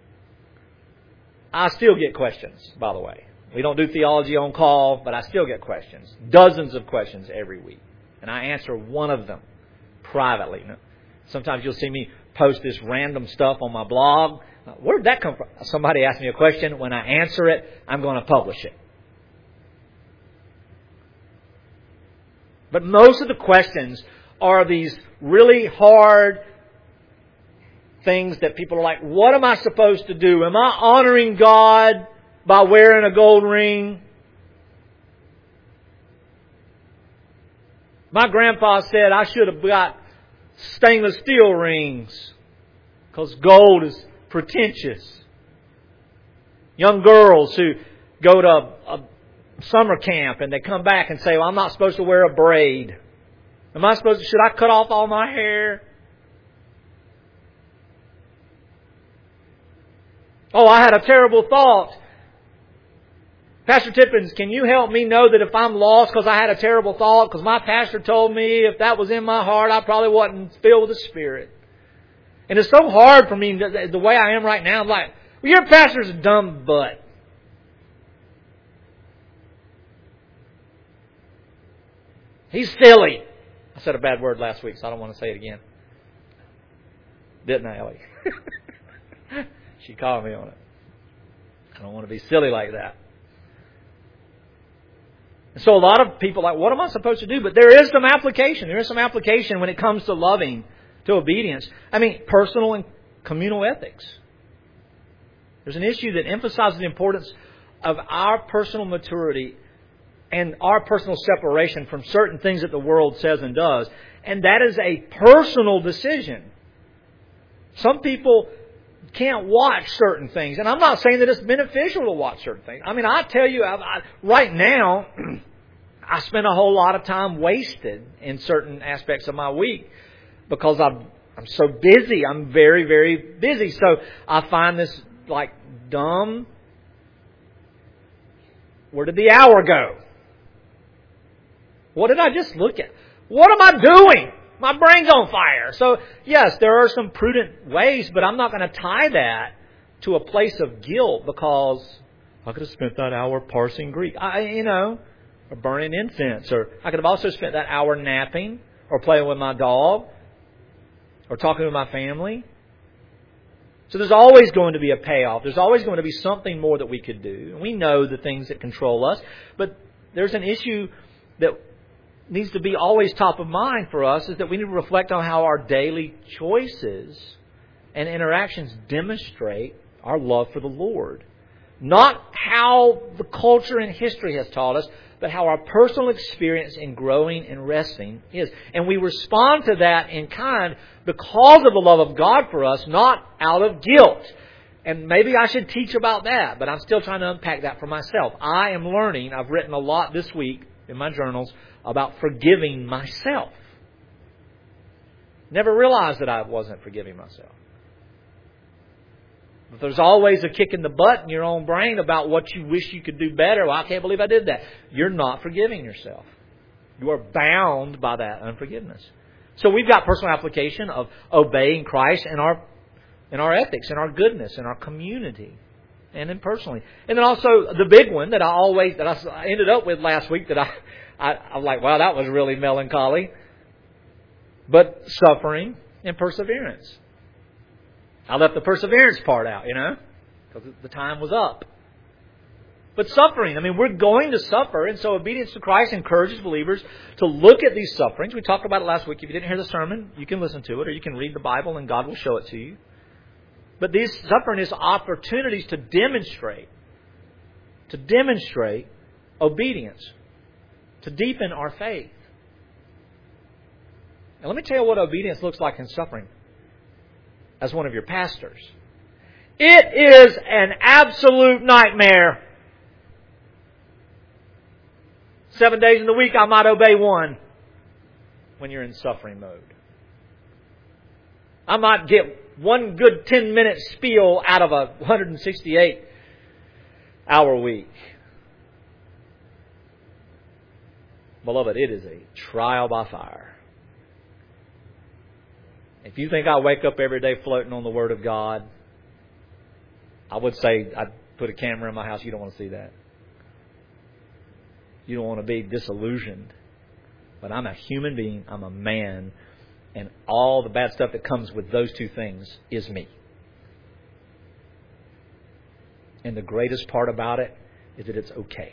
I still get questions. By the way, we don't do theology on call, but I still get questions. Dozens of questions every week, and I answer one of them privately. Sometimes you'll see me post this random stuff on my blog. Where did that come from? Somebody asked me a question. When I answer it, I'm going to publish it. But most of the questions are these really hard things that people are like, what am I supposed to do? Am I honoring God by wearing a gold ring? My grandpa said I should have got stainless steel rings because gold is pretentious. Young girls who go to a, a summer camp and they come back and say, well, I'm not supposed to wear a braid. Am I supposed to, should I cut off all my hair? Oh, I had a terrible thought. Pastor Tippins, can you help me know that if I'm lost because I had a terrible thought? Because my pastor told me if that was in my heart, I probably wasn't filled with the Spirit. And it's so hard for me, the way I am right now. I'm like, well, your pastor's a dumb butt. He's silly. I said a bad word last week, so I don't want to say it again. Didn't I, Ellie? She called me on it. I don't want to be silly like that. And so a lot of people are like, what am I supposed to do? But there is some application. There is some application when it comes to loving, to obedience. I mean, personal and communal ethics. There's an issue that emphasizes the importance of our personal maturity and our personal separation from certain things that the world says and does. And that is a personal decision. Some people can't watch certain things. And I'm not saying that it's beneficial to watch certain things. I mean, I tell you, I, I, right now, I spend a whole lot of time wasted in certain aspects of my week because I'm, I'm so busy. I'm very, very busy. So I find this like dumb. Where did the hour go? What did I just look at? What am I doing? My brain's on fire. So, yes, there are some prudent ways, but I'm not going to tie that to a place of guilt because I could have spent that hour parsing Greek. I, you know, or burning incense. Or I could have also spent that hour napping or playing with my dog or talking with my family. So there's always going to be a payoff. There's always going to be something more that we could do. And we know the things that control us. But there's an issue that needs to be always top of mind for us, is that we need to reflect on how our daily choices and interactions demonstrate our love for the Lord. Not how the culture and history has taught us, but how our personal experience in growing and resting is. And we respond to that in kind because of the love of God for us, not out of guilt. And maybe I should teach about that, but I'm still trying to unpack that for myself. I am learning. I've written a lot this week in my journals about forgiving myself. Never realized that I wasn't forgiving myself. But there's always a kick in the butt in your own brain about what you wish you could do better. Well, I can't believe I did that. You're not forgiving yourself. You are bound by that unforgiveness. So we've got personal application of obeying Christ in our in our ethics, in our goodness, in our community, and then personally. And then also the big one that I always that I ended up with last week that I I, I'm like, wow, that was really melancholy. But suffering and perseverance. I left the perseverance part out, you know, because the time was up. But suffering, I mean, we're going to suffer. And so obedience to Christ encourages believers to look at these sufferings. We talked about it last week. If you didn't hear the sermon, you can listen to it, or you can read the Bible and God will show it to you. But these suffering is opportunities to demonstrate, to demonstrate obedience, to deepen our faith. Now let me tell you what obedience looks like in suffering as one of your pastors. It is an absolute nightmare. Seven days in the week I might obey one. when you're in suffering mode. I might get one good ten minute spiel out of a one hundred sixty-eight hour week. Beloved, it is a trial by fire. If you think I wake up every day floating on the Word of God, I would say I'd put a camera in my house. You don't want to see that. You don't want to be disillusioned. But I'm a human being. I'm a man. And all the bad stuff that comes with those two things is me. And the greatest part about it is that it's okay.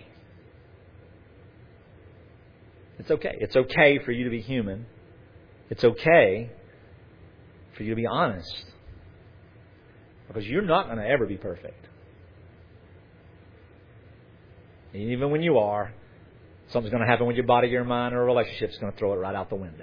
It's okay. It's okay for you to be human. It's okay for you to be honest. Because you're not going to ever be perfect. And even when you are, something's going to happen with your body, your mind, or a relationship is going to throw it right out the window.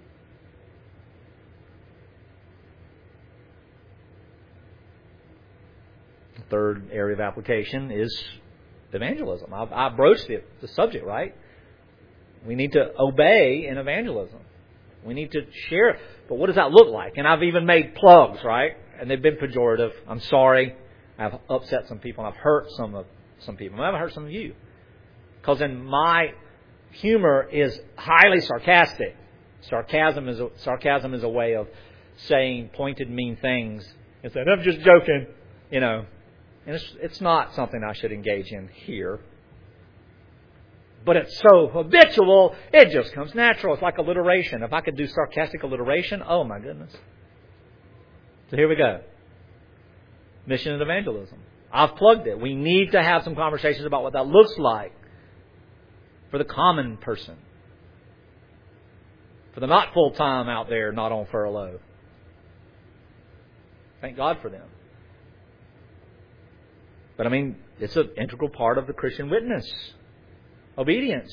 The third area of application is evangelism. I, I broached the, the subject, right? We need to obey in evangelism. We need to share. But what does that look like? And I've even made plugs, right? And they've been pejorative. I'm sorry. I've upset some people. And I've hurt some of some people. And I've hurt some of you. Because in my humor is highly sarcastic. Sarcasm is a, sarcasm is a way of saying pointed, mean things and saying, I'm just joking, you know. And it's, it's not something I should engage in here. But it's so habitual, it just comes natural. It's like alliteration. If I could do sarcastic alliteration, oh my goodness. So here we go. Mission and evangelism. I've plugged it. We need to have some conversations about what that looks like for the common person. For the not full-time out there, not on furlough. Thank God for them. But I mean, it's an integral part of the Christian witness. Obedience.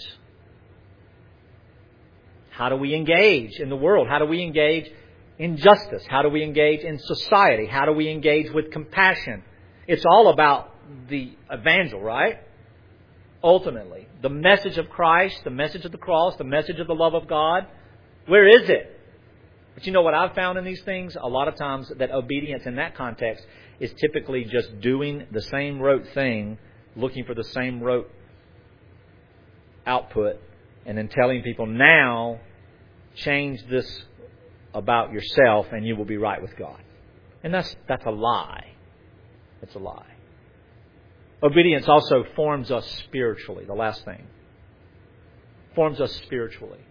How do we engage in the world? How do we engage in justice? How do we engage in society? How do we engage with compassion? It's all about the evangel, right? Ultimately, the message of Christ, the message of the cross, the message of the love of God. Where is it? But you know what I've found in these things? A lot of times that obedience in that context is typically just doing the same rote thing, looking for the same rote output, and then telling people, now change this about yourself and you will be right with God. And that's that's a lie. It's a lie. Obedience also forms us spiritually. The last thing. Forms us spiritually.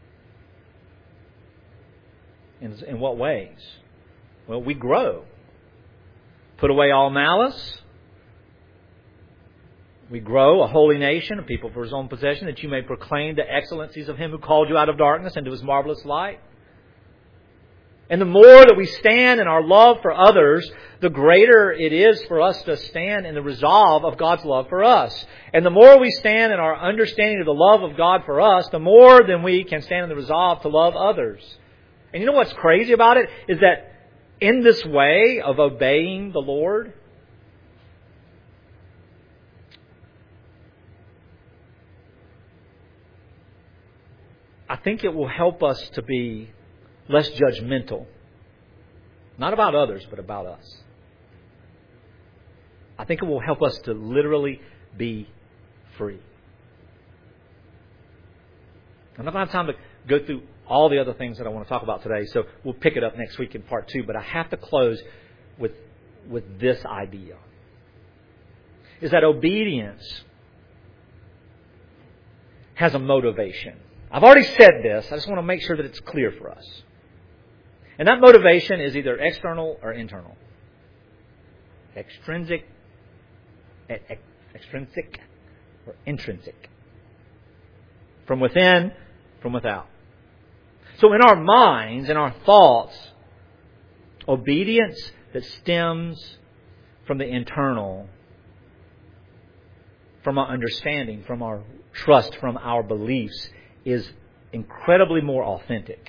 In, in what ways? Well, we grow. Put away all malice. We grow a holy nation, a people for His own possession, that you may proclaim the excellencies of Him who called you out of darkness into His marvelous light. And the more that we stand in our love for others, the greater it is for us to stand in the resolve of God's love for us. And the more we stand in our understanding of the love of God for us, the more then we can stand in the resolve to love others. And you know what's crazy about it? Is that in this way of obeying the Lord, I think it will help us to be less judgmental. Not about others, but about us. I think it will help us to literally be free. I'm not going to have time to go through all the other things that I want to talk about today, so we'll pick it up next week in part two. But I have to close with, with this idea. Is that obedience has a motivation. I've already said this. I just want to make sure that it's clear for us. And that motivation is either external or internal. Extrinsic, extrinsic or intrinsic. From within, from without. So in our minds, in our thoughts, obedience that stems from the internal, from our understanding, from our trust, from our beliefs, is incredibly more authentic.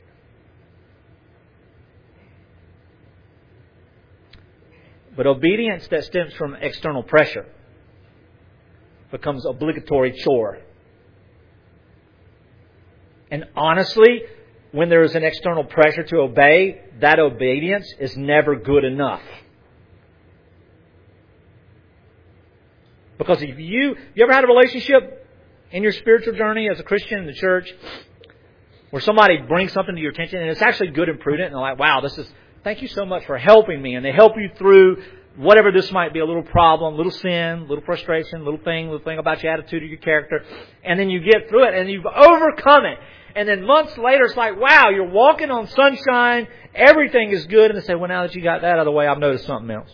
But obedience that stems from external pressure becomes obligatory chore. And honestly, when there is an external pressure to obey, that obedience is never good enough. Because if you, you ever had a relationship in your spiritual journey as a Christian in the church where somebody brings something to your attention and it's actually good and prudent and they're like, wow, this is, thank you so much for helping me. And they help you through whatever this might be, a little problem, little sin, little frustration, little thing, little thing about your attitude or your character. And then you get through it and you've overcome it. And then months later, it's like, wow, you're walking on sunshine. Everything is good. And they say, well, now that you got that out of the way, I've noticed something else.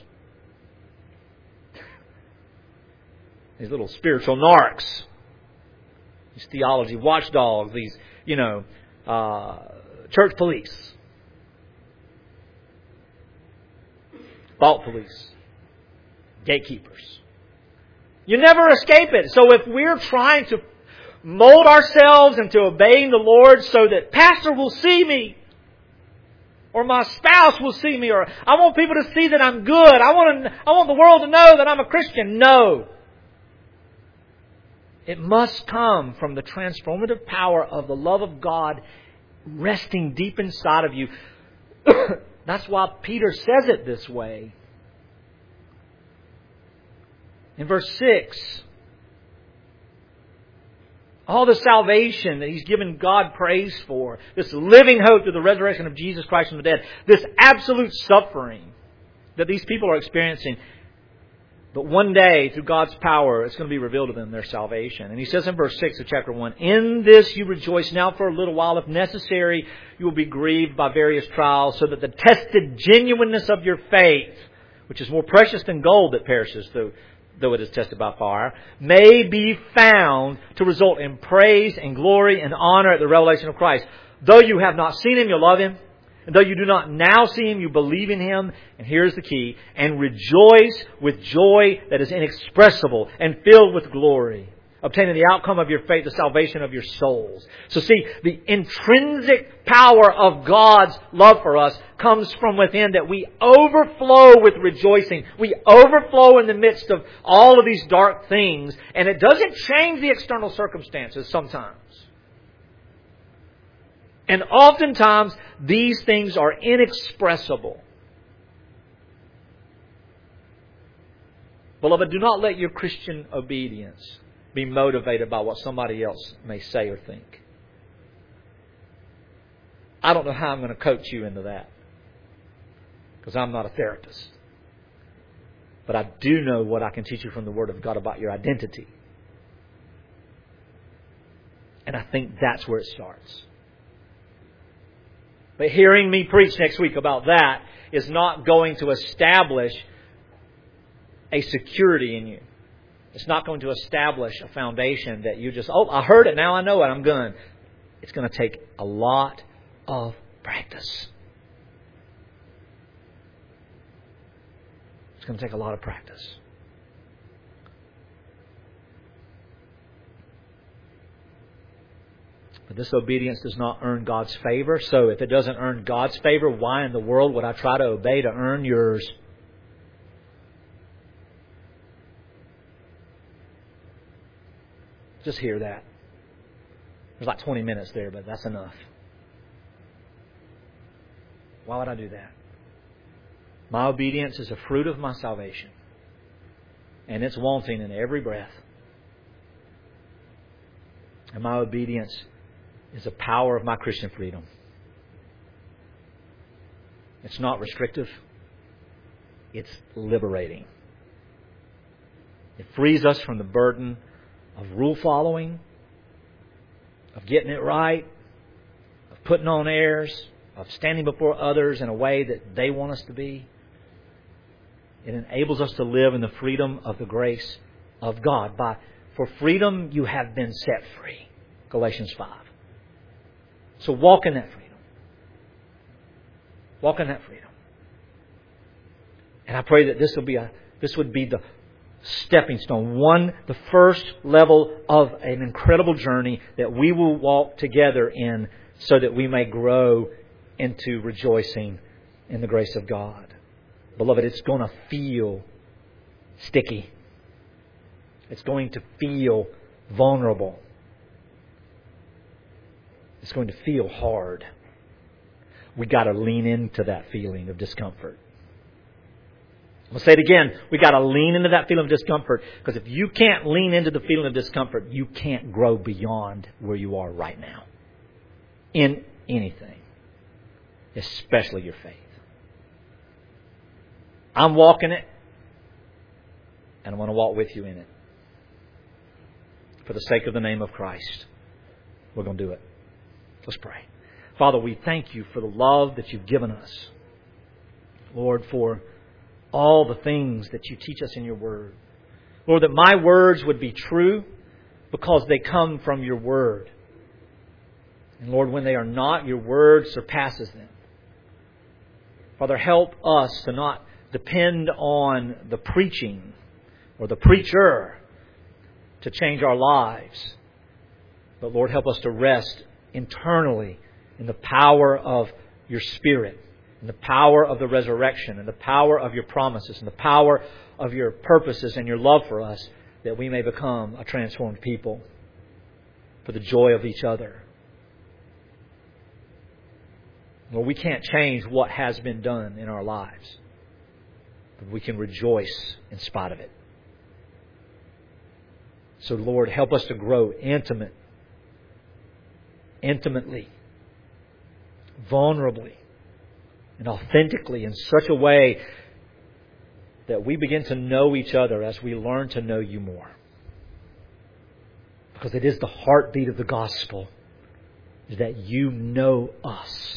These little spiritual narcs. These theology watchdogs. These, you know, uh, church police. Thought police. Gatekeepers. You never escape it. So if we're trying to mold ourselves into obeying the Lord so that pastor will see me, or my spouse will see me, or I want people to see that I'm good, I want to, I want the world to know that I'm a Christian. No. It must come from the transformative power of the love of God resting deep inside of you. That's why Peter says it this way. In verse six, all the salvation that He's given God praise for, this living hope through the resurrection of Jesus Christ from the dead, this absolute suffering that these people are experiencing, but one day, through God's power, it's going to be revealed to them, their salvation. And He says in verse six of chapter one, in this you rejoice now for a little while. If necessary, you will be grieved by various trials, so that the tested genuineness of your faith, which is more precious than gold that perishes though, though it is tested by fire, may be found to result in praise and glory and honor at the revelation of Christ. Though you have not seen Him, you love Him. And though you do not now see Him, you believe in Him. And here's the key. And rejoice with joy that is inexpressible and filled with glory, obtaining the outcome of your faith, the salvation of your souls. So see, the intrinsic power of God's love for us comes from within, that we overflow with rejoicing. We overflow in the midst of all of these dark things. And it doesn't change the external circumstances sometimes. And oftentimes, these things are inexpressible. Beloved, do not let your Christian obedience be motivated by what somebody else may say or think. I don't know how I'm going to coach you into that, because I'm not a therapist. But I do know what I can teach you from the Word of God about your identity. And I think that's where it starts. But hearing me preach next week about that is not going to establish a security in you. It's not going to establish a foundation that you just, oh, I heard it, now I know it, I'm good. It's going to take a lot of practice. It's going to take a lot of practice. But this obedience does not earn God's favor. So if it doesn't earn God's favor, why in the world would I try to obey to earn yours? Just hear that. There's like twenty minutes there, but that's enough. Why would I do that? My obedience is a fruit of my salvation. And it's wanting in every breath. And my obedience is the power of my Christian freedom. It's not restrictive. It's liberating. It frees us from the burden of rule following, of getting it right, of putting on airs, of standing before others in a way that they want us to be. It enables us to live in the freedom of the grace of God. By, for freedom you have been set free. Galatians five. So walk in that freedom. Walk in that freedom. And I pray that this will be a this would be the stepping stone, one, the first level of an incredible journey that we will walk together in, so that we may grow into rejoicing in the grace of God. Beloved, it's going to feel sticky. It's going to feel vulnerable. It's going to feel hard. we got to lean into that feeling of discomfort. I'll say it again. We got to lean into that feeling of discomfort, because if you can't lean into the feeling of discomfort, you can't grow beyond where you are right now in anything, especially your faith. I'm walking it, and I want to walk with you in it. For the sake of the name of Christ, we're going to do it. Let's pray. Father, we thank you for the love that you've given us. Lord, for all the things that you teach us in your word. Lord, that my words would be true because they come from your word. And Lord, when they are not, your word surpasses them. Father, help us to not depend on the preaching or the preacher to change our lives. But Lord, help us to rest internally in the power of your Spirit, in the power of the resurrection, in the power of your promises, in the power of your purposes and your love for us, that we may become a transformed people for the joy of each other. Lord, we can't change what has been done in our lives, but we can rejoice in spite of it. So, Lord, help us to grow intimate, intimately, vulnerably, and authentically in such a way that we begin to know each other as we learn to know you more. Because it is the heartbeat of the gospel, is that you know us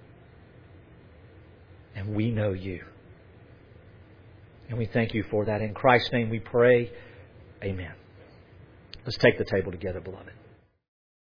and we know you. And we thank you for that. In Christ's name we pray. Amen. Let's take the table together, beloved.